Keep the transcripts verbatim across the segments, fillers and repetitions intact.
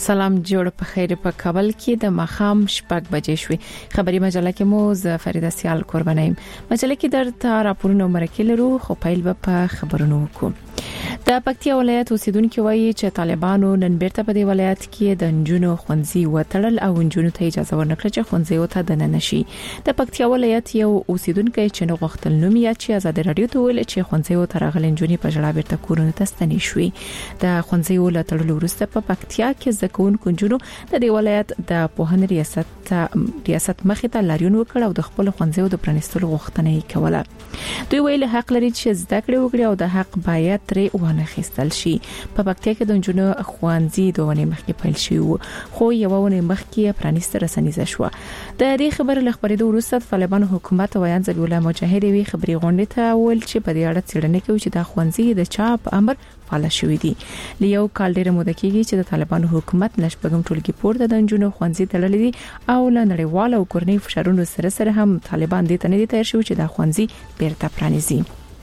سلام جوړ په خیر په کابل کې د مخام شپږ بجې شوې خبري مجله کې مو ز فریده سیال قربانایم مجله کې درته راپورونه مرکه لرو خو پیل به په خبرونو وکړو د پکتیا ولایت اوسیدونکو وایي چې طالبانو نن بیرته په دې ولایت کې د نجونو خوندزي وټړل او نجونو ته اجازه ورنکړه چې خوندزي وته د ننشي د پکتیا ولایت یو اوسیدونکو چې نو غختل نوم یا چې آزاد رادیو ته ویل چې خوندزي وته راغلي نجونې په جړه بیرته کورونه ته ستنې شوې د خوندزي ولټړل ورسته په پکتیا کې زکون کنجونو د دې ولایت د پوهن ریاست ریاست مخې ته لاریون وکړ او د خپل خوندزي د پرانستلو غوښتنه یې کوله دوی ویل حق لري چې زده کړې وکړي او د حق باید ترې ونه خستل شي په پکتیا کې د نجونو خوندزي دوه مخکې پیل شي خو یو ونه مخکې پرانست رسنیزه شو د دې خبر لخبرېدو وروسته طالبان حکومت ویان ذبیح الله مجاهد وی خبري غونډه ته ول چې په دې اړه څېړنه کوي چې د خوندزي د چاپ امر فعال شوې دي لیو کال ډیره موده کېږي چې د طالبانو حکومت نشپګم ټولګي پورته د نجونو خوندزي تړلې دي او له نړیوال او کورنۍ فشارونو سره سره هم طالبان دې ته نه دي تیار شوي چې د خوندزي بیرته پرانیزي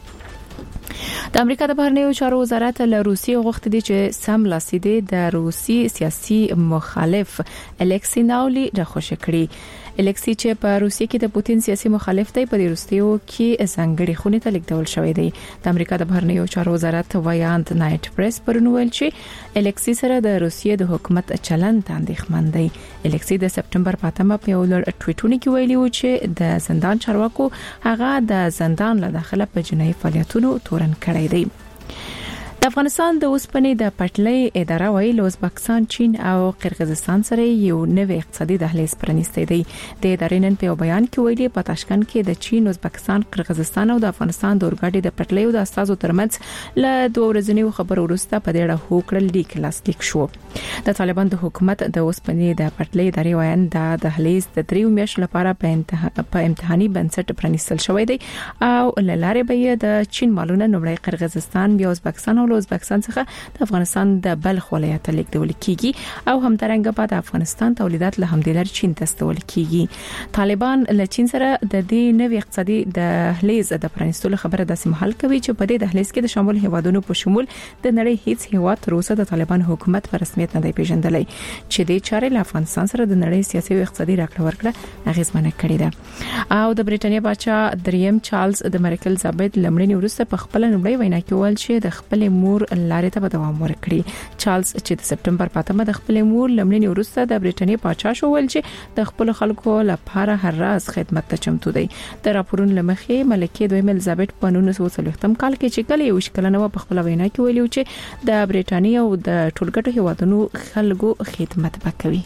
د امریکا د بهرنیو چارو وزارت له روسیې غوښتي دي چې سم لاسیدي د روسي سیاسي مخالف الکسی ناولی راخوشي کړي الکسی چې په روسیې کې د پوتین سیاسي مخالف دی په روسیو کې ځانګړي خونې ته لیکدول شوې دی د امریکا د بهرنیو چارو وزارت ویاند نایټ پریس پرونول چې الکسی سره د روسیې د حکومت چلند اندېښمن دی الکسی د سپټمبر په اتمه په یو لړ ټویټونه کې ویلي و چې د زندان چارواکو هغه د زندان له داخله په جنایي فعالیتونو تورن کړی دی د افغانستان د اوسپنې د پټلۍ اداره وایي له ازبکستان چین او قرغیزستان سره یو نوې اقتصادي دهلیز پرانیستی دی د ادارې نن په بیان کې ویلي په تاشکند کې د چین ازبکستان قرغیزستان او د افغانستان د اورګاډي د پټلۍ او د استازو ترمنځ له دوه ورځنیو خبرو وروسته په دې اړه هوکړه لیک لاسلیک شو د طالبان د حکومت د اوسپنې د پټلۍ ادارې وایي د دهلیز د دریو میاشتو لپاره په انتها په امتحاني بنسټ پرانیستل شوی دی او لاره به د چین مالونه نومړی قرغیزستان بیا ازبکستان ازبکستان څخه د افغانستان د بلخ ولایت لیکدول کیږي او همدارنګه په د افغانستان تولیدات له همدلر چین ته استول کیږي طالبان له چین سره د دې نوې اقتصادي دهلیز د پرانستلو خبره د سمحل کوي چې په دې دهلیز کې د شامل هیوادونو په شمول د نړۍ هیڅ هیواد تر اوسه د طالبان حکومت په رسمیت نه دی پیژندلی چې د چارې له افغانستان سره د نړۍ سیاسي او اقتصادي راکړه ورکړه اغیزمنه کړې ده او د بریټانیا بادشاه دریم چارلز د مرکل زابد لمړنی وروسته په خپل نومړی وینا کې ول چې د خپل مور لارې ته دوام ورکړي چارلز چې د سپټمبر په اتمه د خپل مور لمړنی وروسته د بریټانیا پاچا شو ول چې د خپل خلکو لپاره هر راز خدمت ته چمتو دی د راپورونو لمخې ملکه دویم الیزابت په نولس سوه څلوېښتم کال کې چې کله یو شکلنه په خپل وینا کې ویلو چې د بریټانیا او د ټولګټو هیوادونو خلکو خدمت وکوي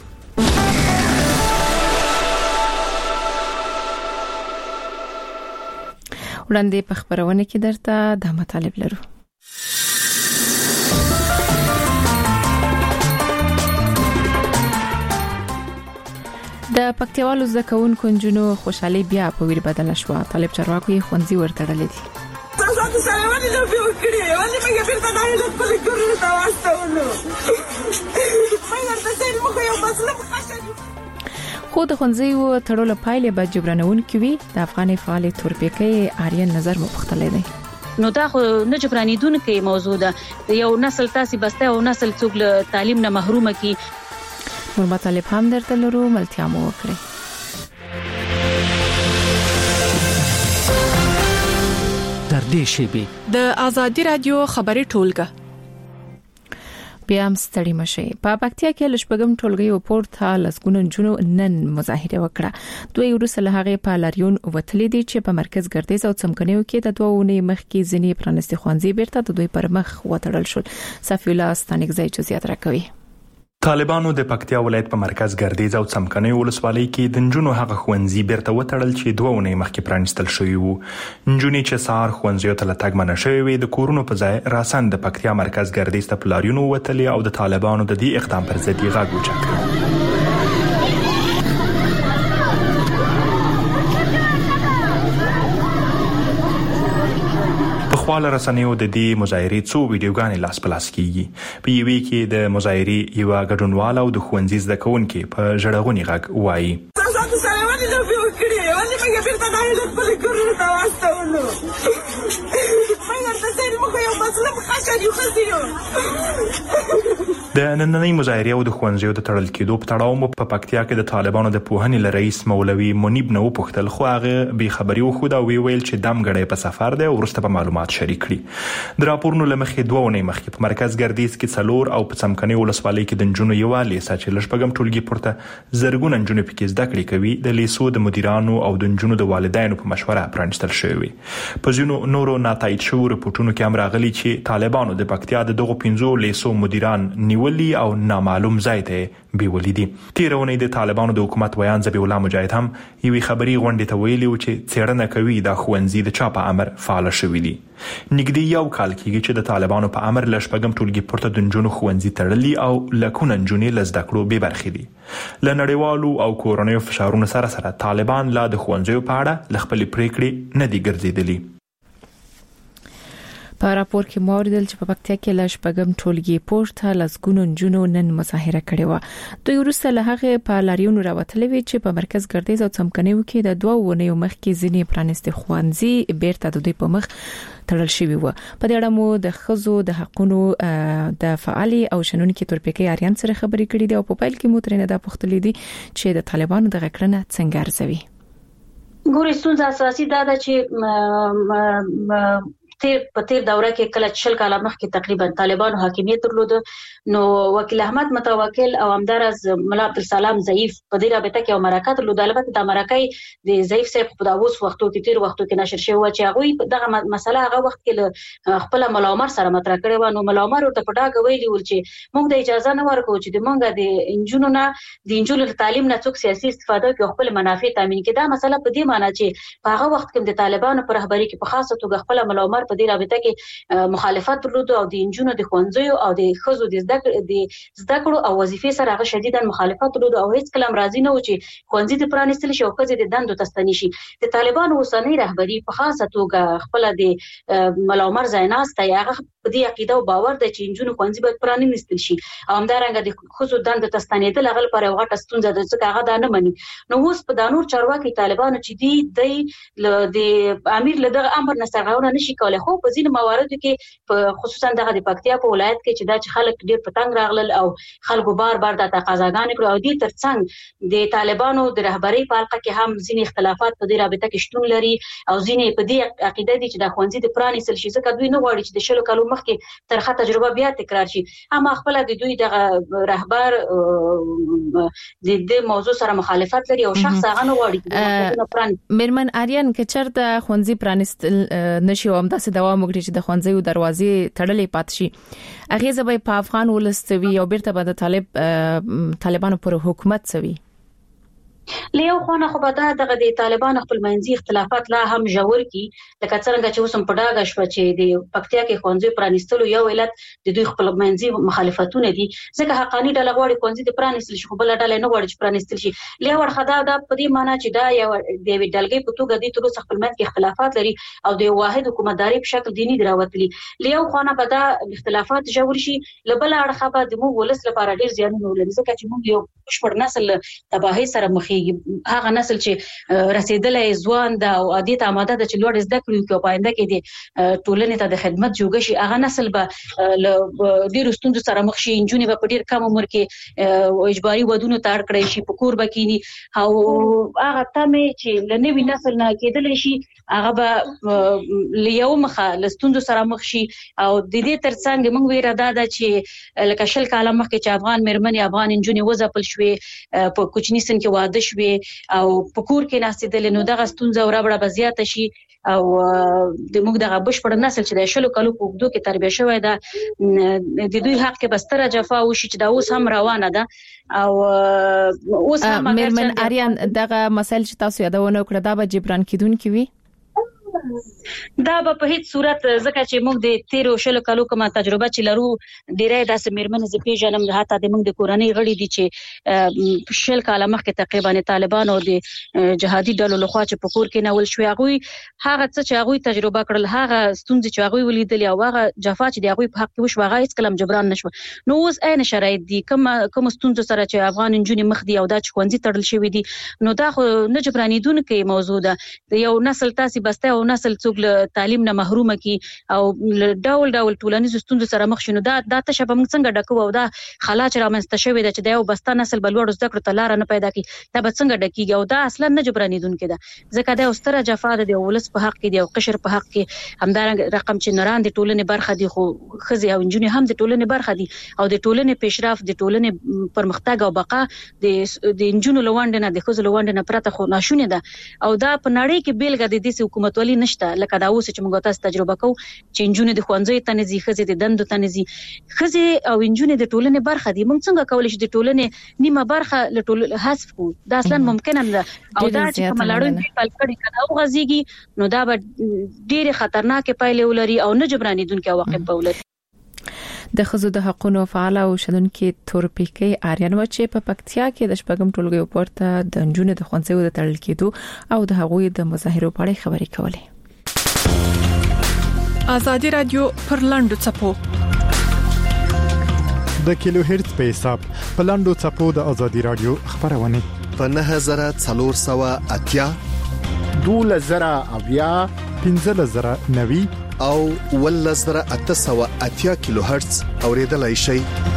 وړاندې په خبرونه کې درته د مطالب لرو د پکتیوالو زکونکو نجونو خوشحالي بیا په ویر بدل شو طالب چارواکو یې خوندزي ورتړلې دي تاسو سره ولې نه وکړي ولې موږ بیرته نه خپل کورونه ته واستولو موږ ته څه موږ یو مظلوم خاطر خو د خوندزي تړلو پایلې به جبرانون کوي د افغاني فعال تورپیکې آریان نظر مختلف دی نو دا خو نه جبرانیدونکې موضوع ده یو نسل تاسو بسته او نسل څوک له تعلیم نه محرومه کی نور مطالب هم درته لرو ملتیا مو وکړي تر دې شی د ازادي رادیو خبري ټولګه بیا هم ستړي مشي په پکتیا کې لشپګم ټولګي او پورته لسګون جنونو نن مظاهره وکړه دوی ورسره هغه په لاریون وتلې دي چې په مرکز ګردیز او څمکنیو کې د دوه ونې مخ کې ځنی پرانستي خوانزي بیرته د دوی پر مخ وتړل شول صفی الله ستانګ ځای چې زیات راکوي طالبانو د پکتیا ولایت په مرکز ګردیز او څمکنیو ولسوالۍ کې د نجونو هغه خوندزي بیرته وتړل چې دوه ونې مخکې پرانستل شوی وو نجونې چې سار خوندزیو ته لټګ منه شوی وي د کورونو په ځای راسن د پکتیا مرکز ګردیز ته پلاریونو وتلې او د طالبانو د دې اقدام پر ضد یې غږ اوچت کړ خپل رسنیو د دې مظاهرې څو ویډیوګانې لاس په لاس کیږي په یوې کې د مظاهرې یو غډونوال او د خوندزي زده کوونکو په ژړغونی غږ وایي تاسو سره ولې نه وکړي ولې موږ بیرته نه خپل کورونه ته واستولو موږ ته څه موږ یو مظلوم خاطر یو خزیو د نننۍ مظاهرې او د ښوونځیو د تړل کېدو په تړاو مو په پکتیا کې د طالبانو د پوهنې له رئیس مولوي منیب نه وپوښتل، خو هغه بې خبري وښوده او ویل چې دمګړی په سفر دی او وروسته به معلومات شریک کړي. د راپورونو له مخې دوه اونۍ مخکې په مرکز ګردیز کې څلور او په څمکنۍ ولسوالۍ کې د نجونو یوه لیسه چې له شپږم ټولګي پورته زرګونه نجونې پکې زده کړې کوي د لیسو د مدیرانو او د نجونو د والدینو په مشوره پرانیستل شوې وي. په ځینو نورو ناتایید شوو رپورټونو کې هم راغلي چې طالبانو د پکتیا د دغو پنځو لیسو مدیران نیولي او نامعلوم ځای ته بیولي دي. تېره اونۍ د طالبانو د حکومت ویان ذبیح الله مجاهد هم یوې خبري غونډې ته ویلي و چې څېړنه کوي دا ښوونځي د چا په امر فعال شوي دي. نږدې یو کال کېږي چې د طالبانو په امر له شپږم ټولګي پورته د نجونو ښوونځي تړلي او لکونه نجونې له زده کړو بې برخې دي. له نړیوالو او کورنیو فشارونو سره سره طالبان لا د ښوونځیو په اړه له خپلې پریکړې نه دي ګرځېدلي. په راپور کې مو اوریدل چې په پکتیا کې له شپږم ټولګي پورته لسګونو نجونو نن مظاهره کړې و. دوی وروسته له هغه په لاریونو راوتلې وي چې په مرکز ګردیز او څمکنیو کې د دوه ونیو مخکې ځینې پرانیستي ښوونځي بیرته د دوی په مخ تړل شوی و. په دې اړه مو د ښځو د حقوقو د فعالي او شنونکو تورپیکي اریان سره خبرې کړې دي او په پیل کې مو ترنه د پوښتلې دي چې د طالبانو د غکړنه څنګه ارزوي. ګورې ستونزه اساسي دا ده چې تیر په تیر دوره کې کله شل کاله مخکې تقریبا طالبانو حاکمیت درلود، نو وکیل احمد متوکل او همدارز ملا عبدالسلام ضعیف په دې رابطه کې یو مرکه درلود. البته د مرکه د ضعیف صاحب په داوس وختو کې تیر وختو کې نشر شوی و چې هغه دغه مسله هغه وخت کې خپل ملا عمر سره مطرح کړی و. نو ملا عمر ورته په ډاګه ویلي و چې موږ د اجازه نه ورکو چې د موږ د انجونو نه د انجونو تعلیم نه څوک سیاسي استفاده کوي خپل منافع تامین کړي. دا مسله په دې معنی چې په هغه وخت کې د طالبانو پر رهبری کې په خاصه توګه خپل ملا عمر په دې رابطه کې مخالفت درلود او د انجونو د ښوونځیو او د ښځو د زده کړې د زده کړو او وظیفې سره هغه شدیدا مخالفت درلود او هیڅ کلام راضي نه و چې ښوونځي د پرانیستل شي او ښځې د دندو تستنی شي. د طالبانو اوسنۍ رهبری په خاصه توګه خپل د ملا عمر زایناسته هغه په دې عقیده او باور دی چې انجونو ښوونځي باید پرانیستل شي او همدارنګه د ښځو دندو تستنیدل هغه لپاره یو غټه ستونزه ده ځکه هغه دا نه مني. نو اوس په دانور چارواکي طالبانو چې دی د امیر له دغه امر نه سرغړونه نشي کولای، خو په ځینو مواردو کې په خصوصا دغه د پکتیا په ولایت کې چې دا چې خلک ډیر پتنګ راغلل او خلکو بار بار د تقاضاګانې کړو او دې ترڅنګ د طالبانو د رهبری په حلقه کې هم ځینې اختلافات په دې رابطه کې شتون لري او ځینې په دې عقیده دي چې د ښوونځي د پرانیستل شي ځکه دوی نه غواړي چې د شلو کالو مخکې ترخه تجربه بیا تکرار شي. اما خپل د دوی دغه رهبر د دې موضوع سره مخالفت لري او شخص هغه نه غواړي چې میرمن اریان کې چرته ښوونځي پرانیستل نشي او همداسې دوام وکړي چې د ښوونځیو دروازې تړلې پات شي. هغه زبې په افغان ولستوي او بیرته به د طالب طالبانو پر حکومت سوي. له یو خونه خو به دا دغه د طالبانو خپل منځي اختلافات لا هم ژور کی لکه څنګه چې اوس په ډاګه شو چې د پکتیا کې ښوونځي پرانیستلو یو علت د دوی خپل منځي مخالفتونه دي ځکه حقاني ډله غواړي ښوونځي د پرانیستل شي خو بل ډله نه غواړي چې پرانیستل شي. له ور خدا دا په دې معنی چې دا یو د ډلګۍ په توګه د تر اوسه خپل منځ کې اختلافات لري او د واحد حکومتداري په شکل دینی دراوتلي. له یو خونه به دا اختلافات ژور شي، له بل اړخه به د مو ولس لپاره ډیر زیانونه ولري ځکه چې موږ یو بشپړ نسل تباهي سره مخ هغه نسل چې رسیدلې ځوان دا او عادي ته آماده ده چې لوړ زده کړي کوي په آینده کې د ټولنې ته د خدمت جوګه شي. هغه نسل به ډیر ستونزو سره مخ شي، انجونې به په ډیر کم عمر کې اجباري ودونو ته اړ کړی شي، په کور به کینی او هغه تمه چې لنوي نسل نه کېدل شي هغه به لیو مخه لستونزو سره مخ شي. او د دې ترڅنګ موږ ویره دا ده چې لکه شل کاله مخکې چې افغان میرمنې افغان انجونې وځپل شوې په کوچني سن کې واده شوې او په کور کې ناستېدل، نو دغه ستونزه ورابړه به زیاته شي او د موږ دغه بشپړ نسل چې د شلو کالو په اوږدو کې تربیه شوی ده د دوی حق کې بستره جفا وشي چې دا اوس هم روانه ده. او اوس هم میرمن اریان دغه مسایل چې تاسو یادونه کړه دا به جبران کیدونکي وي؟ دا به په هیڅ صورت ځکه چې موږ د تیرو شلو کالو کومه تجربه چې لرو ډیری داسې میرمنې زه پیژنم حتی د موږ د کورنۍ غړي دي چې شل کاله مخکې تقریبا طالبانو د جهادي ډلو لخوا چې په کور کې نول شوی هغوی هغه څه چې هغوی تجربه کړل هغه ستونزې چې هغوی ولیدلې او هغه جفا چې د هغوی په حق کې وشوه هغه هیڅ کله جبران نشوه. نو اوس عین شرایط دي کوم کوم ستونزو سره چې افغان نجونې مخ دي او دا چې ښوونځي تړل شوي دي نو دا خو نه جبرانېدونکې موضوع ده. د یو نسل تاسې بسته او نسل څوک له تعلیم نه محروم کی او ډول ډول ټولنیز ستونزو سره مخ شونه دا د تشه په موږ څنګه ډکو او دا خلا چې رامنځته شوی د چې د یو بسته نسل بلوړ زده کړو تلار نه پیدا کی دا به څنګه ډکیږي او دا اصلا نه جبرانیدونکو ده ځکه دا اوستره جفا د ولس په حق کې دی او قشر په حق کې همدارنګ رقم چې نران د ټولنې برخه دي خو خزي او انجونی هم د ټولنې برخه دي او د ټولنې پیشرفت د ټولنې پرمختګ او بقا د د انجونو لوند نه د خزو لوند نه پرته خو ناشونه ده او دا په نړۍ کې بیلګه د دې حکومت ولی نشته لکه دا اوس چې موږ تاسو تجربه کوو چې انجونی د خوانځي تنزي خزي د دندو تنزي خزي او انجونی د ټولنې برخه دي موږ څنګه کولای شو د ټولنې نیمه برخه له ټول حذف کو دا اصلا ممکن نه ده او دا چې ملاړو په پلکړی کړه او غزيږي نو دا به ډېر خطرناک پایلې ولري او نه جبرانیدونکو عواقب به ولري د خزو د حقونو فعال او شدونکو تورپیکي آریان و چې په پکتیا کې د شپږم ټولګي پورته د انجونو د خونځو د تړل کېدو او د هغوی د مظاهرو په اړه خبرې کولې. آزادي رادیو پر لاندو چپو د کیلو هرتز په حساب په لاندو چپو د آزادي رادیو خبرونه په نه هزار څلور سوه اتیا دوله زره اویا پنځه زره نوي او ول زره اته سوه اتیا کیلو هرتز اوریدلای شي.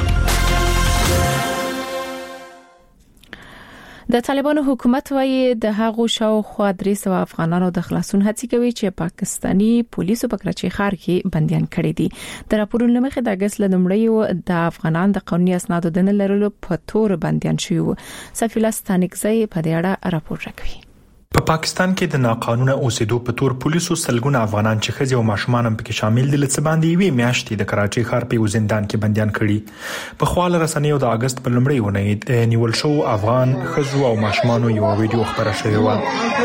د طالبانو حکومت وايي د هغو شاوخوا درې سوه افغانانو د خلاصون هڅې کوي چې پاکستانی پولیسو په کراچۍ ښار کې بنديان کړي دي. د راپورونو لمخې د اگست لومړی د افغانان د قانوني اسنادو د نه لرلو په تور بنديان شوی. صفیلا ستانکزی په دې اړه راپور راکوي. په پا پاکستان کې د ناقانونه اوسېدو په تور پولیسو سلګونه افغانان چې ښځې او ماشومان هم پکې شامل دي لڅ باندې وی میاشتې د کراچۍ ښار په زندان کې بنديان کړي. په خواله رسنیو د اگست په لومړۍ ونې نیول شو افغان ښځو او ماشومانو یو ویډیو خبره شوې و.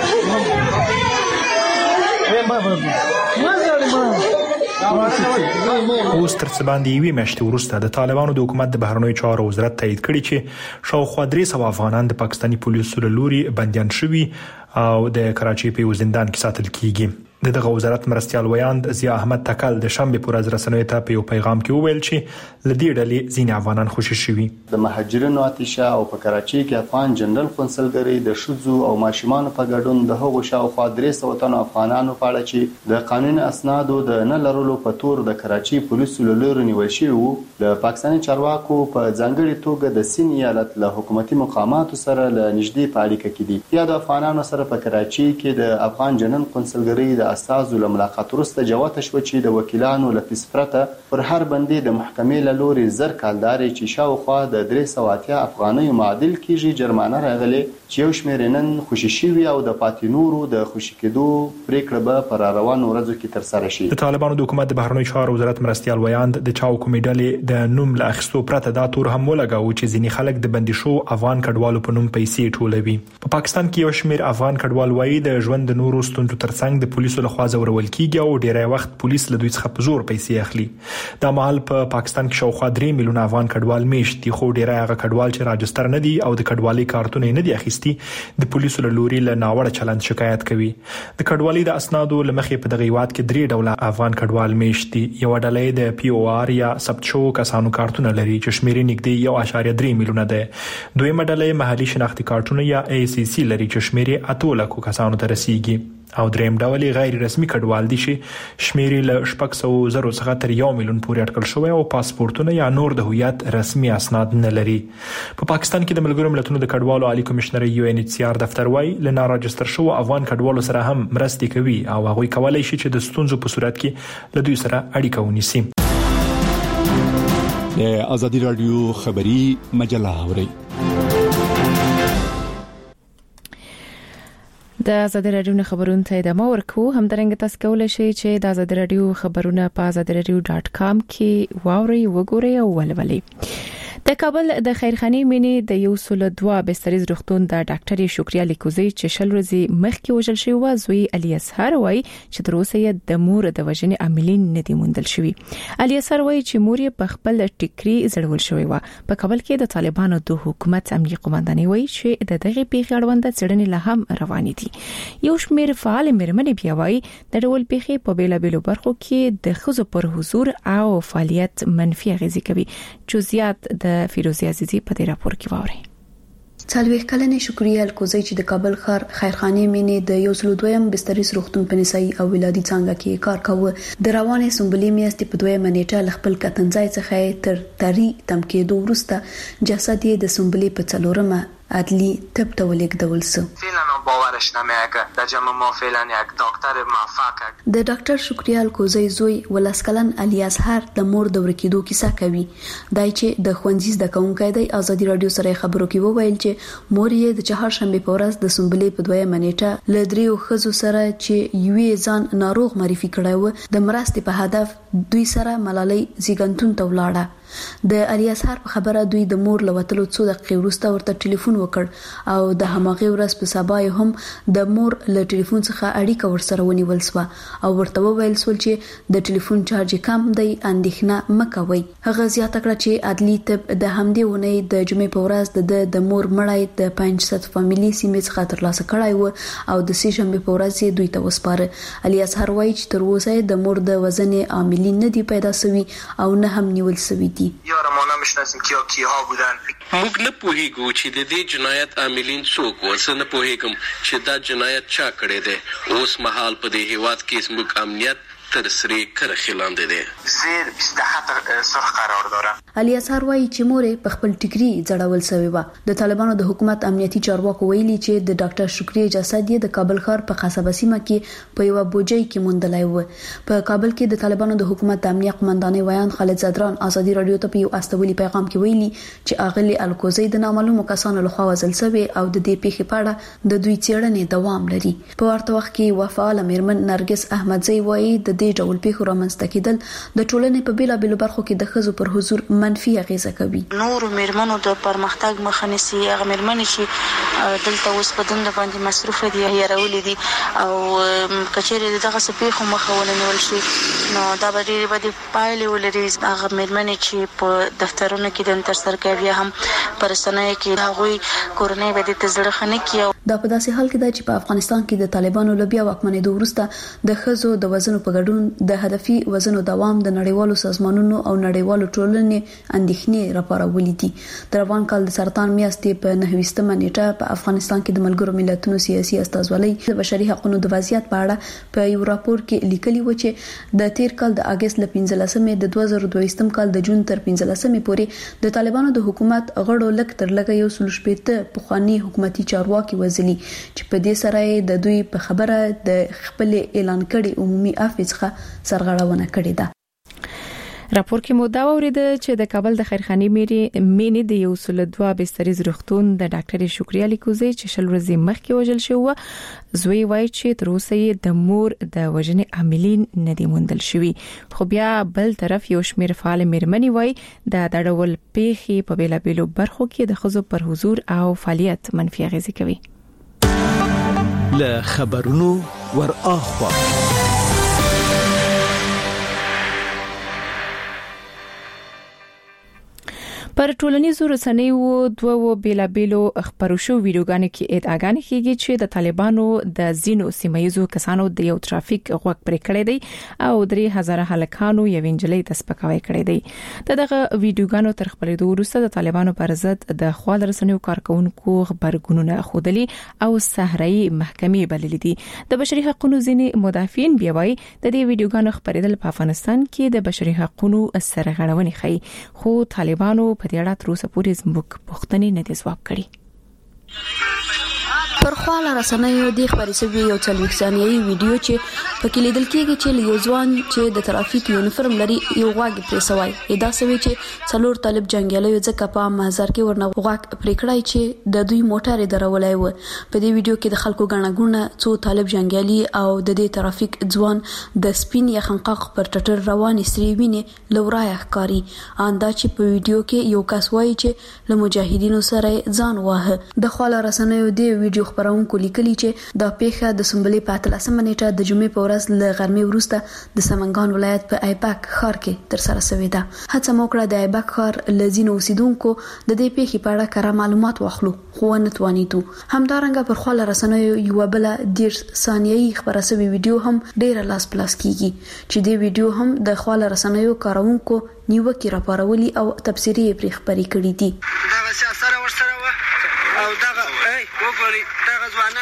اوس تر څه باندې وی میاشتې وروسته د طالبانو د حکومت د بهرنیو چارو وزارت تایید کړي چې شاوخوا درې سوه افغانان د پاکستانی پولیسو له لوري بنديان شوي او د کراچۍ په زندان کې ساتل کیږي. د دغه وزارت مرستيال ویاند ضیا احمد تکل د شنبه پر ورځ رسنیو ته په یو پیغام کې وویل چې لدې ډلې ځینې افغانان خوشی شوي. د مهاجرینو اتشه او په کراچۍ کې افغان جنرال قونسلګری د شذو او ماشومانو په ګډون د هغو شاوخوا درې سوه تنو افغانانو په اړه چې د قانوني اسنادو د نه لرلو په تور د کراچۍ پولیسو له لوري نیول شوي وو د پاکستاني چارواکو په ځانګړي توګه د سین ایالت له حکومتي مقاماتو سره له نږدې په اړیکه کې دي. یا د افغانانو سره په کراچۍ کې د افغان جنرال قونسلګری د استازو له ملاقات وروسته جوته شو چې د وکیلانو له فسپرته پر هر بندي د محکمې له لوري زر کالداري چې شاوخوا د درې سوه اتیا افغانیو معادل کیږي جرمانه راغلي چې یو شمېر نن خوشي شوي او د پاتې نورو د خوشي کېدو پریکړه به پر روانو ورځو کې تر سره شي. د طالبانو د حکومت د بهرنیو چارو وزارت مرستيال ویاند د چاو کومې ډلې د نوم له اخیستو پرته دا تور هم ولګاو چې ځینې خلک د بندي شو افغان کډوالو په نوم پیسې ټولوي. په پاکستان کې یو شمېر افغان کډوال وایي د ژوند د نورو ستونزو ترڅنګ د پولیسو لخوا ځورول کیږي او ډیری وخت پولیس له دوی څخه په زور پیسې اخلي. دا مهال په پا پاکستان کې شاوخوا درې میلیونه افغان کډوال میشت دي خو ډیری هغه کډوال چې راجستر نه دي او د کډوالۍ کارتونه نه دي اخیستي د پولیسو له لوري له ناوړه چلند شکایت کوي. د کډوالۍ د اسنادو لمخې په دغه هیواد کې درې ډوله افغان کډوال میشت دي. یو ډله د پی او آر یا ثبت شوو کسانو کارتونه لري چې شمېر نږدې یو اعشاریه درې میلیونه ده. دویمه ډله محلي شناختی کارتونه یا ای سی سی لري چې شمېر اته لکو کسانو ته رسیږي. او دریم ډول غیر رسمي کډوال دي چې شمېر له شپږ سوه زرو څخه تر یو میلیون پورې اټکل شوی او پاسپورتونه یا نور د هویت رسمي اسناد نه لري. په پا پاکستان کې د ملګرو ملتونو د کډوالو عالی کمشنر یو ان ایچ سی آر دفتر وايي له ناراجستر شو افغان کډوالو سره هم مرستې کوي او هغه کولای شي چې د ستونزو په صورت کې له دوی سره اړیکه ونیسي. د آزادي رادیو خبری مجله اوري د آزادي رادیو خبرونه ته ادامه ورکو. همدارنګه تاسو کولای شئ چې د آزادي رادیو خبرونه په آزادي رادیو ډاټ کام کې واوري وګورئ او ولولئ. د کابل د خیرخانه مینې د یو سل دوه بستریز روغتون د ډاکټر شکریا لیکوزی چې شل ورځې مخکې وژل شوی و زوی علي اصهر وای چې تر اوسه یې د مور د وژنې عاملین نه دي موندل شوی. علي اصهر وای چې مور یې په خپل ټیکري زړول شوی و. په کابل کې د طالبانو د حکومت امنیتي قومندانۍ وای چې د دغه پیښې اړوند څېړنې له هم روانې دي. یو شمېر فعال مېرمنې بیا وای د ډول پیښې په بیلابیلو برخو کې د ښځو پر حضور او فعالیت منفي اغیزې کوي. جزئیات د فیروزی عزیزی په دې راپور کې واوري. څلوېښت کلنې شکریا الکوزی چې د کابل ښار خیرخانه مینې د یو سل دویم بستریز روغتون په نسایي او ولادي څانګه کې کار کاوه. د روانې سنبلې میاشتې په دویمه نیټه ل خپل کتنځای څخه تر تری تم کېدو وروسته جسد یې د سنبلې په څلورمه عدلی طب ته ولېږدول شو. فعلا باورش نمیاد در جمع ما فعلا یک دکتر موفق. د ډاکټر شکریا الکوزی زوی ولسکلن علي اظهر د مور د ورکېدو کیسه کوي. دای چې د ښوونځي زده کوونکی دی ازادي رادیو سره خبرو کې وویل چې مور یې د چهارشنبه په ورځ د سنبلې په دویمه نیټه ل دریو ښځو سره چې یوې ځان ناروغ معرفي کړی و د مرستې په هدف دوی سره ملالۍ زیږنتون ته ولاړه. د علي اظهر په خبره دوی د مور لوتلو څو دقیقې وروسته ورته ټلیفون وکړ او د هماغه ورځ په سبا هم د مور له ټلیفون څخه اړیکه ورسره ونیول شو او ورته وویل شو چې د ټلیفون چارج کم دی اندېښنه مکوئ. هغه زیاته کړه چې عدلي طب د همدې ونې د جمعې په ورځ د د مور مړی د پنځه سوه فامیلی سیمې څخه ترلاسه کړای و او د سې شنبه په ورځ دوی ته وسپاره. علي اظهر وایي چې تر اوسه د مور د وزن عاملین نه دی پیدا شوی او نه هم نیول شوی دی. یاره ما نمیشناسیم کیا کیها بودن. موږ نه پوهیږو چې د دې جنایت عاملین څوک و. زه نه پوهیږم چې دا جنایت چا کړی دی. اوس مهال په دې هیواد کې زموږ امنیت تر سری کرخې لاندې دی. زیر د خطر سخت قرار داره. علي اظهر وایي چې مورې په خپل ټیکري ځړول شوی و. د طالبانو د حکومت امنیتي چارواکو ویلي چې د ډاکټر شکریا جسد یې د کابل ښار په قصبه سیمه کې په یو بوجۍ کې موندلای و. په کابل کې د طالبانو د حکومت د امنیت قومندانۍ ویان خالد زدران ازادي رادیو ته په یو استولي پیغام کې ویلي چې اغلی الکوزی د نامعلومو کسانو لخوا وژل شوی او د دې پیښې په اړه د دوی څېړنې دوام لري. په ورته وخت کې وفاله میرمن نرګس احمدزی وایي د دې ډول پیښو رامنځته کېدل د ټولنې په بیلابېلو برخو کې د ښځو پر حضور منفي اغیزه کوي. نور میرمنو د پرمختګ مخه نیسي. هغه میرمنې چې دلته اوس په دنده باندې مصروف دي هیرولې دي او کچېرې دغه سپېخو مخه ونیول شي نو دا به ډېرې بدې پایلې ولري. هغه میرمنې چې په دفترونو کې دنده ترسره کوي هم په رسنیو کې هغوی کورنۍ به دې ته زړه ښه نه کړي. دا په داسې حال کې ده چې په افغانستان کې د طالبانو له بیا واکمنېدو وروسته د ښځو د وزنو په ګډون د هدفي وزنو دوام د نړیوالو سازمانونو او نړیوالو ټولنې اندېښنې راپارولې دي. د روان کال د سرطان میاشتې په نهه ویشتمه نیټه په افغانستان کې د ملګرو ملتونو سیاسي استازولۍ د بشري حقوقو د وضعیت په اړه په یو راپور کې لیکلي و چې د تیر کال د اگست ل پنځلسمې د دوه زره دویشتم کال د جون تر پنځلسمې پورې د طالبانو د حکومت غړو لک تر لګه یو سل شپږ پخوانی حکومتي چارواکي وزلي چې په دې سره د دوی په خبره د خپل اعلان کړي عمومي عفو څخه سرغړونه کړې ده. راپور کې مو دا وریده چې د کابل د خیرخانه مینې د یو سل دوه بستریز روغتون د ډاکټر شکریا الکوزی چې شل ورځې مخکې وژل شو زوی وایي چې تر اوسه یې د مور د وژنې عاملین نه دي موندل شوي. خو بیا بل طرف یو شمېر فعال میرمنې وایي د دا ډول پیښې په بیلابېلو برخو کې د ښځو پر حضور او فعالیت منفي اغیزې کوي. له خبرونو ور اخوا پر ټولنیزو رسنیو دوه بیلابېلو خبرو شو ویډیوګانې کې ادعاګانې کیږي چې د طالبانو د زینو سیمایزو کسانو د یو ترافیک غوښ پرې کړی دی او درې هزار هلکانو یو انجلۍ د سپکاوي کړی دی. دغه ویډیوګانو تر خبرېدو وروسته د طالبانو پر ضد د خپل رسنیو کارکونکو خبرګونونه خودلی او صحرایي محکمې بللې دي. د بشري حقوقو ځینې مدافعین بیا وایي د دې ویډیوګانو خبرېدل په افغانستان کې د بشري حقوقو سرغړونې ښيي خو طالبانو په دې اړه تر اوسه پورې زموږ پوښتنې نه دي ځواب کړي. پر خواله رسنیو د خبري سوي یو څلوېښت ثانیه‌ي ویډیو چې پکې لیدل کېږي چې یو ځوان چې د ترافیک یونیفورم لري یو غواګ پرې سوی ادا سوي چې څلور طالب جنگیالي ځکه په محضر کې ورنه غواګ پرې کړای چې د دوی موټر درولای و. په دې ویډیو کې د خلکو غنغونه څو طالب جنگیالي او د دې ترافیک ځوان د سپین یخنقق پر ټټر رواني سری ویني لورای ښکاری. اندا چې په ویډیو کې یو کس وایي چې له مجاهدینو سره ځان واه. د خواله رسنیو د ویډیو خبرونکو لیکلي چې دا پیښه د سنبلې په اتلسمه نیټه د جمعې په ورځ له غرمې وروسته د سمنګان ولایت په ایبک ښار کې تر سره شوې ده. هڅه مو کړه د ایبک ښار له ځینو اوسیدونکو د دې پیښې په اړه کره معلومات واخلو خو نه توانیدو. همدارنګه پر خواله رسنیو یو بل ډیر ثانیه‌ي خبره سوي ویډیو هم ډیره لاس پلاس کیږي چې د ویډیو هم د خواله رسنیو کارونکو نیوکې راپارولي او تفسیري پرې خبري کړې دي. دا سیاست ورسره او دا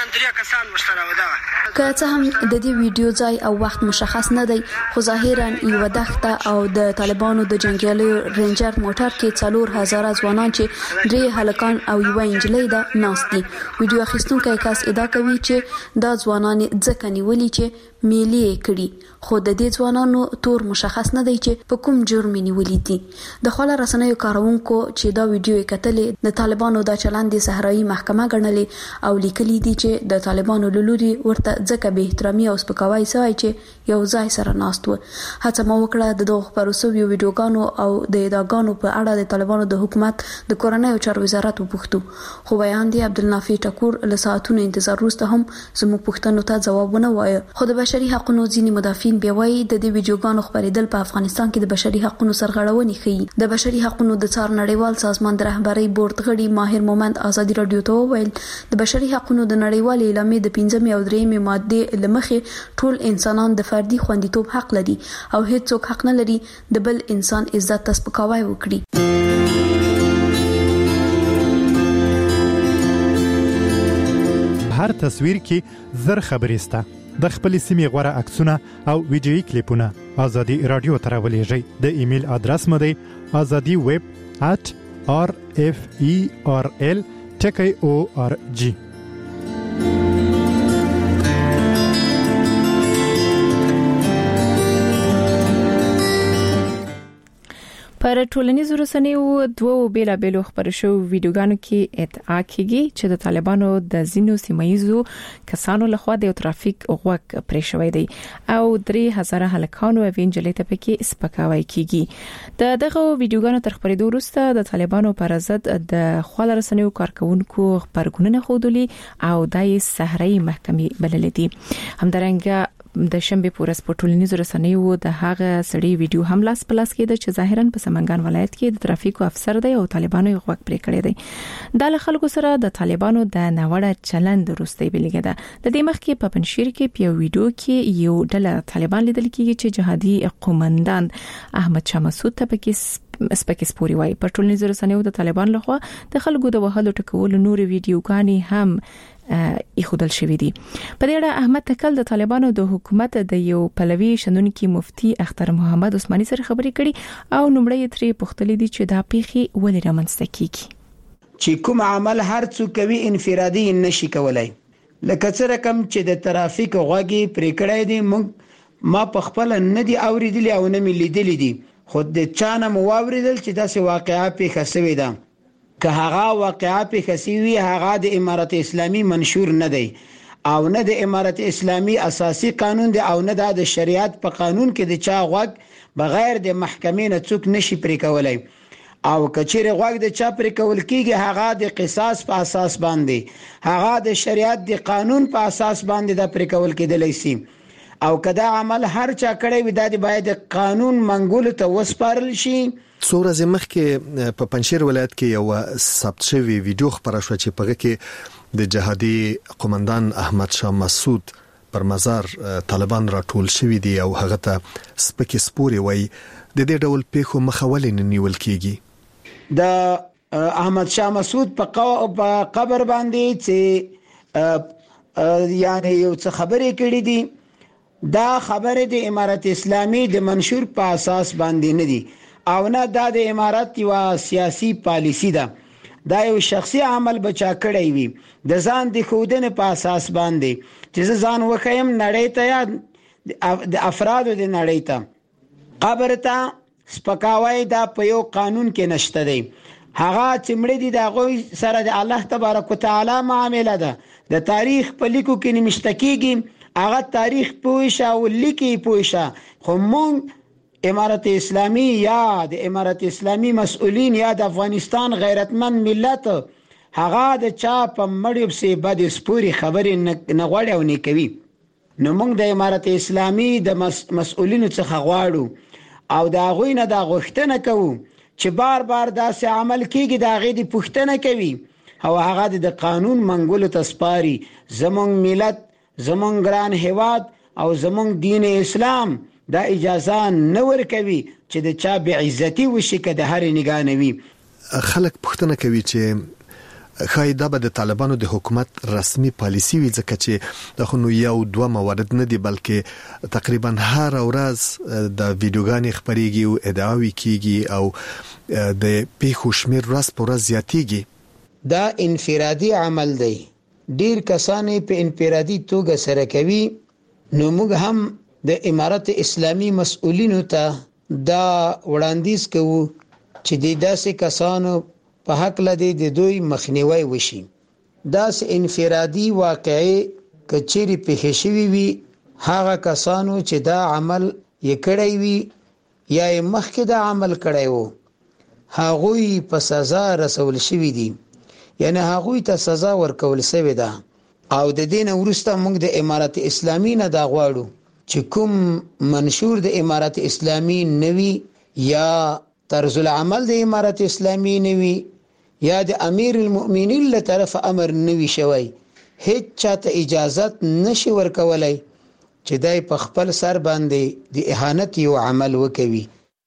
تقریبا درې کسان ورسره ودا. که څه هم د دې ویډیو ځای او وخت مشخص نه دی، خو ظاهرا یو دښته او د طالبانو د جنگیالیو رینجر موټر کې څلور هزار ځوانان چې درې هلکان او یو انجلۍ ده ناست دي. ویډیو اخیستونکي کس ادعا کوي چې دا ځوانان ځکه نیولي چې میلې کړي، خو د دې ځوانانو تور مشخص نه دی چې په کوم جرم نیولي دي. د خپل رسنیو کارونکو چې دا ویډیو کتلې د طالبانو د چلند صحرایي محکمه ګڼلې او لیکلي دي چې د طالبانو لوري ورته ځکه به احترامي او سپکاوی سوی چې یو ځای سره ناست و. هڅه مو وکړه د دغه خبرسوي ویډیوګانو او د ادعاګانو په اړه د طالبانو د حکومت د کورنۍ چارو وزارت وپوښتو، خو بیان دی عبدالنافع ټکور له ساعتونو انتظار وروسته هم زموږ پوښتنو ته ځواب ونه وایه. خو د بشري حقوقو ځینې مدافعین بیا وایي د دې ویډیوګانو خبرېدل په افغانستان کې د بشري حقوقو سرغړونې ښيي. د بشري حقوقو د څار نړیوال سازمان د رهبرۍ بورډ غړي ماهر مومند ازادي رادیو ته وویل د بشري حقوقو د نړیوال اعلامیې د پنځمې او درېمې مادې لمخې ټول انسانان د فردي خوندیتوب حق لري او هیڅوک حق نه لري د بل انسان عزت ته سپکاوی وکړي. هر تصویر کې زر خبرې سته. د خپل سیمې غوړه عکسونه او ویډیويي کلیپونه ازادي رادیو ته راولېږئ. د ایمیل ادرس مو دی azadi web at r f e r l ټکی او ار جی. پر ټولنیزو رسنیو دوه بیلابېلو خبرو شو ویډیوګانو کې ادعا کیږي چې د طالبانو د زینو سیمایزو کسانو لخوا د ترافیک غوښ پرې شوی دی او درې هزار هلکانو او انجلۍ ته پکې سپکاوی کیږي. د دغه ویډیوګانو تر خبرېدو وروسته د طالبانو پر ضد د خپل رسنیو کارکونکو خبرګونونه خودلی او دای صحرایي محکمې بلل دي. همدارنګه د شنبه پورس په ټولنیزو رسنیو د هغه سړي ویډیو هم لاس پلاس کېده چې ظاهرا په سمنګان ولایت کې د ترافیکو افسر دی او طالبانو یې غوښ پرې کړی دی. د خلکو سره د طالبانو د ناوړه چلند وروسته بیلګه ده. د دې مخکې په پنځشیر کې په ویډیو کې یو ډله طالبان لیدل کېږي چې جهادي قومندان احمد شاه مسعود ته پکې سپکې سپوري وای. په ټولنیزو رسنیو د طالبان لخوا د خلکو د وهلو ټکولو نور ویډیوګانې هم ایخودل شوې دي. په دې اړه احمد تکل د طالبانو د حکومت د یو پلوي شنونکي مفتي اختر محمد عثماني سره خبرې کړي او نومړی ترې پوښتلې دي چې دا پیخي ولې رامنځته کیږي. چې کوم عمل هر څوک کوي انفرادي نشي کولای. لکه څه رقم چې د ترافیک غوږی پرې کړی دي موږ ما په خپل نه دي اوریدلی او نه مې لیدلی دي، خو د چانه مو اوریدل چې داسې واقعا پیښه شوې ده. که هغه واقعا پیښه شوی هغه د امارت اسلامي منشور نه دی او نه د امارت اسلامي اساسي قانون دی او نه د شریعت په قانون کې د چا غوږ بغیر د محکمې نه څوک نشي پرې کولای. او کچېره غوږ د چا پرې کول کیږي هغه د قصاص په اساس باندې هغه د شریعت د قانون په اساس باندې د پرې کول کېدلی شي. او کدا عمل هر چا کړی وي د باید قانون منګول ته وسپارل شي. څو ورځې مخکې په پنځشیر ولایت کې یو ثبت شوی ویډیو خبره شو چې په کې د جهادي قومندان احمد شاه مسعود پر مزار طالبان راټول شوی دي او هغه ته سپکې سپوري وای. د دې ډول پیښو مخاولین نیول کیږي. د احمد شاه مسعود په قبر باندې چې یعنی یو څه خبرې کړې دي، دا خبره د امارت اسلامي د منشور په اساس باندې نه دي او نه دا د امارت یو سیاسي پالیسی ده. دا یو شخصي عمل بچا کړی وي د ځان د خودنه په اساس باندې چې ځان وخیم نړۍ ته یا د افرادو د نړۍ ته قبر ته سپکاوی دا په یو قانون کې نشته دی. هغه چې مړ دي د غوي سره د الله تبارک وتعالى معامله ده. د تاریخ په لیکو کې نمشته کیږي هغه تاریخ پوښه او لیکي پوښه. خو مونږ امارت اسلامی یا د امارت اسلامی مسؤلین یا د افغانستان غیرتمن ملت هغه د چا په مړیو سي بد سپوري خبرې نه غواړي او نه کوي. نو موږ د امارت اسلامی د مسؤلینو څخه غواړو او دا غوی نه دا غوښتنه کوو چې بار بار داسې عمل کیږي دا غي د پښتنه کوي او هغه د قانون منګول ته سپاري. زمونږ ملت زمونږ ګران هیواد او زمونږ دین اسلام دا اجازه نه ورکوي چې د چا بی عزتی وشي که د هر نگاه نوي. خلک پوښتنه کوي چې خایدا به د طالبانو د حکومت رسمي پالیسی وي ځکه چې د خنو یو دوه موارد نه دي بلکې تقریبا هر ورځ د ویډیوګانې خبريږي او ادعاوي کیږي او د پیښو شمیر ورځ په ورځ زیاتیږي. دا انفرادي عمل دی، ډیر کسان په انفرادي توګه سره کوي. نو موږ هم د امارت اسلامي مسؤلینو ته دا وړاندیز کوو چې د داسې کسانو په حق لدی د دوی مخنیوي وشي. داس انفرادي واقعي کچيري په شوي وي هغه کسانو چې دا عمل یې کړی وي یا یې مخکې دا عمل کړی وو هغه په سزا رسول شوی دي، یعنی هغه ته سزا ورکول شوی ده. او د دین ورسته موږ د امارت اسلامي نه دا غواړو چې کوم منشور د امارت اسلامي نوي یا طرز العمل د امارت اسلامي نوي یا د امیر المؤمنین له طرف امر نوي شوی، هیڅ چاته اجازت نشي ورکولای چې دای په خپل سر باندې د اهانت یو عمل وکوي.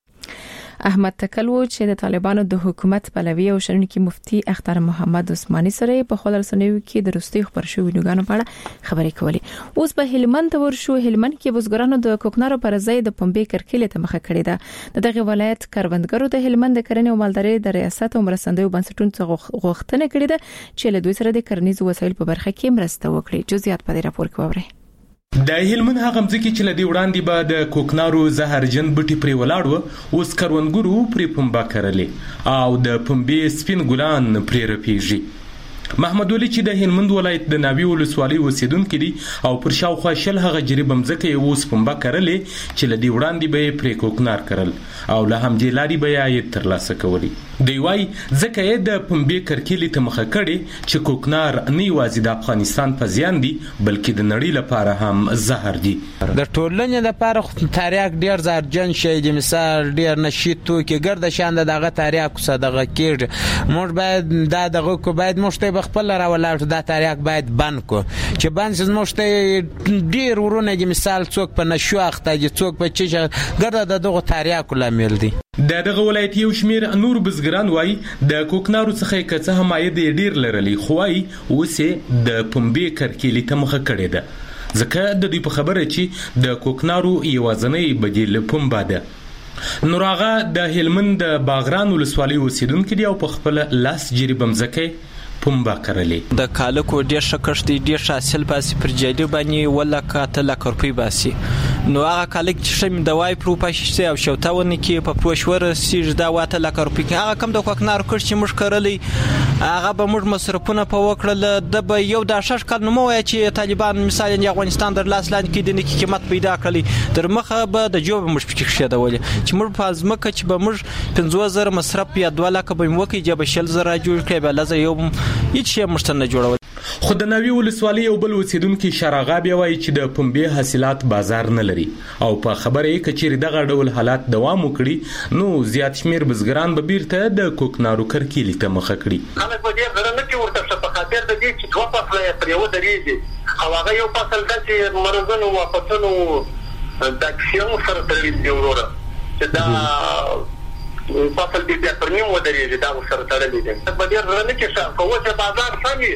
احمد تکلو چې د طالبانو د حکومت پلوي او شرنکی مفتي اختر محمد عثماني سره په خلل سنوي کې د رستي خبر شو وینګانو په اړه خبرې کولې. اوس په هلمند ور شو. هلمند کې بزګرانو د کوکنارو پر ځای د پنبې کرکلې ته مخه کړې ده. دغه ولایت کروندګرو د هلمند د کرنې او مالدارۍ د ریاست او مرستندوی بنسټونو څخه غوښتنه کړې ده چې له دوی سره د کرنیز وسایل په برخه کې مرسته وکړي. جزئیات په دې راپور کې وره. د هلمند هغه مځکه چې لدی وړاندې به د کوکنارو زهرجن بټي پرې ولاړو اوس کروندګرو پرې پنبه کرلې او د پنبې سپین ګلان پرې رپیږي. محمد ولی چې د هلمند ولایت د ناوی ولسوالۍ اوسیدونکو دي او پر شاوخوا شل هغه جریب مځکه اوس پنبه کرلې چې لدی وړاندې به پرې کوکنار کرل او له همدې لاري به یې ترلاسه کولی. دی وای ځکه یې د پنبې کرکلې ته مخه کړي چې کوکنار نه یوازې د افغانستان په زیان دي بلکې د نړۍ لپاره هم زهر دي. د ټولنې لپاره تاریخ ډیر زهرجن شي، د مثال ډیر نشي توکي ګرد شاند دغه تاریخ صدقه کېږي. موږ باید دا دغه کو باید مشته خپل راولاړ دا تاریخ باید بند کو چې بند سز مشته ډیر ورونه د مثال څوک په نشو اخته دي څوک په چیچ ګرد دغه تاریخ لامل دي. د دغه ولایت یو شمیر نور بزګران وای د کوکنارو څخه کڅه حمایت ډیر لرلی خوای اوسه د پنبې کرکلې ته مخه کړې ده ځکه د دې په خبره چې د کوکنارو یوازنۍ بدیل پنبه ده. نوراغه د هلمند د باغران ولسوالۍ اوسیدونکو دی او په خپل لاس جریب مځکه پنبه کرلې. د کالکو ډیر شکشت ډیر حاصل باسي پر جدي باندې ولا کاته لک روپی باسي. نو هغه کالک چې شم د وای پروپاشته او شوتاونه کې په پروشور سیج دا واته لک روپی کې هغه کم د کوکنار کړ چې مش کرلې هغه به موږ مصرفونه په وکړل د به یو د شش کال نو وای چې طالبان مثلا د افغانستان در لاس لاندې کې د نکی قیمت پیدا کړلی در مخه به د جوب مش پکې شه دولې چې موږ په ازمکه چې به موږ پنځه زره مصرف یا دوه لک به مو کې جب شل زره جوړ کړي به لزه یو هیڅ شی مشتنه جوړول. خو د نوی ولسوالۍ یو بل اوسیدونکو شراغا بیا وایي چې د پنبې حاصلات بازار نه لري او په خبره یې کچېری دغه ډول حالات دوام وکړي نو زیات شمیر بزګران به بیرته د کوکنارو کرکلې ته مخه کړي. خلک به ډېر زره نه کې ورته په خاطر د دې چې دوه فصله یې پر یو درېږي او هغه یو فصل د چې مرزونو واپسونو د اکسیون سره تړلي دی وروره چې دا فصل دې بیا پر نیم ودرېږي دا سره تړلي دي. په ډېر زره نه کې څه په وجه بازار سمي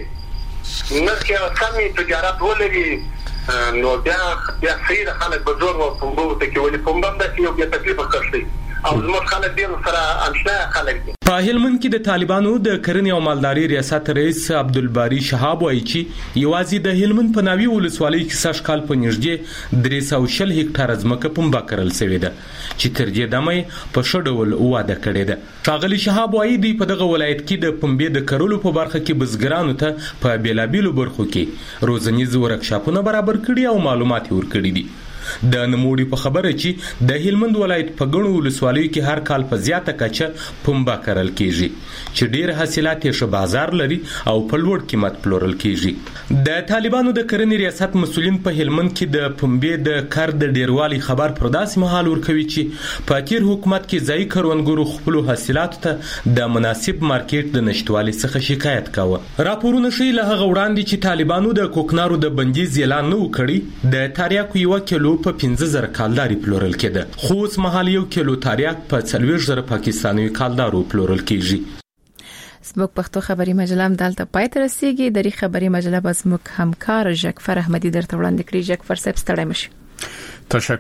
نرخ سمي تجارت ولري نو بیا بیا خیر خلک به زور و پنبه ته کې ولې پنبه د یو بیا تکلیف ورکړي او زموږ خلک ډېر سره انشنا خلک دي. په هلمند کې د طالبانو د کرنې او مالدارۍ ریاست رئیس عبدالباری شهاب وایي چې یوازې د هلمند په ناوی ولسوالۍ کې سږ کال په نږدې درې سوه شل هکټاره ځمکه پنبه کرل شوې ده چې تر دې دمه په ښه ډول واده کړې ده. ښاغلي شهاب وایي دوی په دغه ولایت کې د پنبې د کرلو په برخه کې بزګرانو ته په بیلابیلو برخو کې روزنیز ورکشاپونه برابر کړي او معلومات ورکړي دي. د نموړي په خبره چې د هلمند ولایت په ګڼو ولسوالیو کې هر کال په زیاته کچه پنبه کرل کیږي چې ډیر حاصلات یې ښه بازار لري او په لوړ قیمت پلورل کیږي. د طالبانو د کرنې ریاست مسؤلین په هلمند کې د پنبې د کار د ډیروالي خبر پر داسې مهال ورکوي چې په تیر حکومت کې ځای کروندګرو خپل حاصلات ته د مناسب مارکیټ د نشټوالي څخه شکایت کاوه. راپورونه ښیي له هغه وړاندې چې طالبانو د کوکنارو د بندیز اعلان نه وکړي د تاریاکو یو کیلو په پنځه زره کالداري پلورل کېده خو اوس مهال یو کیلو تاریاک په څلوېښت زره پاکستاني کالدارو پلورل کېږي. زموږ پښتو خبري مجله هم دلته پای ته رسیدي. د ری خبري مجله به زموږ همکار ژکفر احمدي درته وړاندې کړي. ژکفر صاحب ستړی مشي. تشکر